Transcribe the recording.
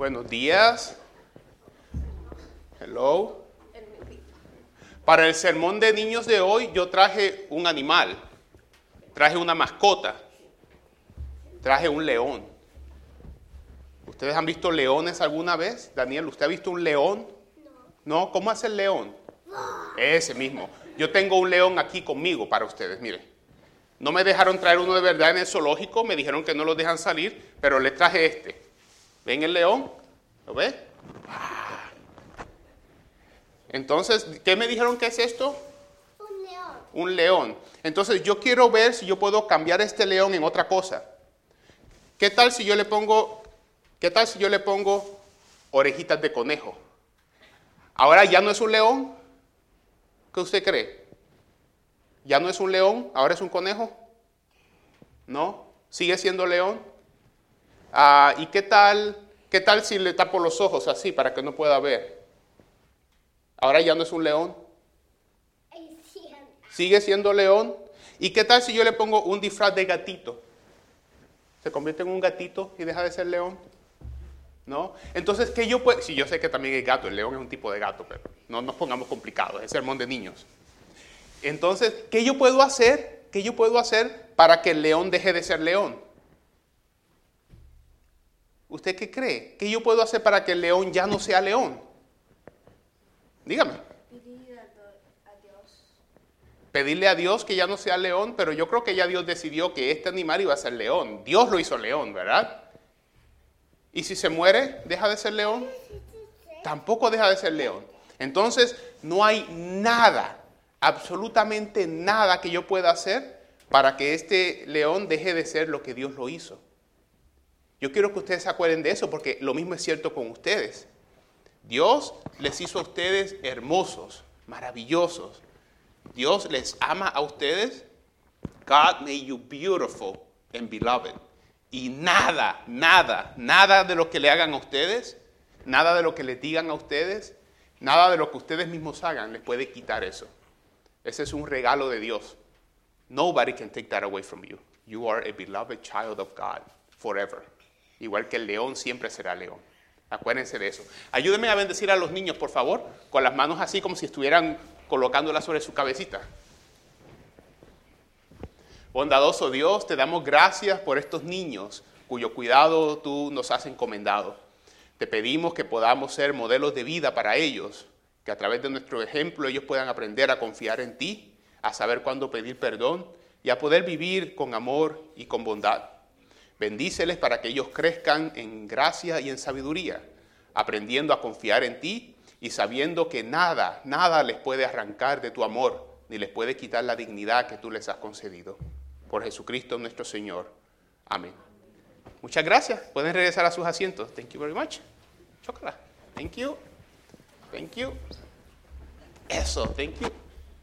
Buenos días. Hello. Para el sermón de niños de hoy yo traje un animal, traje una mascota, traje un león. ¿Ustedes han visto leones alguna vez? Daniel, ¿usted ha visto un león? No. ¿Cómo hace el león? Ese mismo. Yo tengo un león aquí conmigo para ustedes, miren. No me dejaron traer uno de verdad en el zoológico, me dijeron que no los dejan salir, pero les traje este. ¿Ven el león? ¿Lo ves? Entonces, ¿qué me dijeron que es esto? Un león. Un león. Entonces, yo quiero ver si yo puedo cambiar este león en otra cosa. ¿Qué tal si yo le pongo orejitas de conejo? Ahora ya no es un león. ¿Qué usted cree? ¿Ya no es un león? ¿Ahora es un conejo? ¿No? ¿Sigue siendo león? ¿Y qué tal si le tapo los ojos así para que no pueda ver? ¿Ahora ya no es un león? ¿Sigue siendo león? ¿Y qué tal si yo le pongo un disfraz de gatito? ¿Se convierte en un gatito y deja de ser león? ¿No? Entonces, ¿qué yo puedo? Sí, yo sé que también es gato, el león es un tipo de gato, pero no nos pongamos complicados, es sermón de niños. Entonces, ¿qué yo puedo hacer? ¿Qué yo puedo hacer para que el león deje de ser león? ¿Usted qué cree? ¿Qué yo puedo hacer para que el león ya no sea león? Dígame. Pedirle a Dios que ya no sea león, pero yo creo que ya Dios decidió que este animal iba a ser león. Dios lo hizo león, ¿verdad? ¿Y si se muere, deja de ser león? Tampoco deja de ser león. Entonces, no hay nada, absolutamente nada que yo pueda hacer para que este león deje de ser lo que Dios lo hizo. Yo quiero que ustedes se acuerden de eso porque lo mismo es cierto con ustedes. Dios les hizo a ustedes hermosos, maravillosos. Dios les ama a ustedes. God made you beautiful and beloved. Y nada de lo que le hagan a ustedes, nada de lo que les digan a ustedes, nada de lo que ustedes mismos hagan les puede quitar eso. Ese es un regalo de Dios. Nobody can take that away from you. You are a beloved child of God forever. Igual que el león siempre será león. Acuérdense de eso. Ayúdenme a bendecir a los niños, por favor, con las manos así como si estuvieran colocándolas sobre su cabecita. Bondadoso Dios, te damos gracias por estos niños cuyo cuidado tú nos has encomendado. Te pedimos que podamos ser modelos de vida para ellos, que a través de nuestro ejemplo ellos puedan aprender a confiar en ti, a saber cuándo pedir perdón y a poder vivir con amor y con bondad. Bendíceles para que ellos crezcan en gracia y en sabiduría, aprendiendo a confiar en ti y sabiendo que nada les puede arrancar de tu amor, ni les puede quitar la dignidad que tú les has concedido. Por Jesucristo nuestro Señor. Amén. Muchas gracias. Pueden regresar a sus asientos. Thank you very much. Chocolate. Thank you. Thank you. Eso, thank you.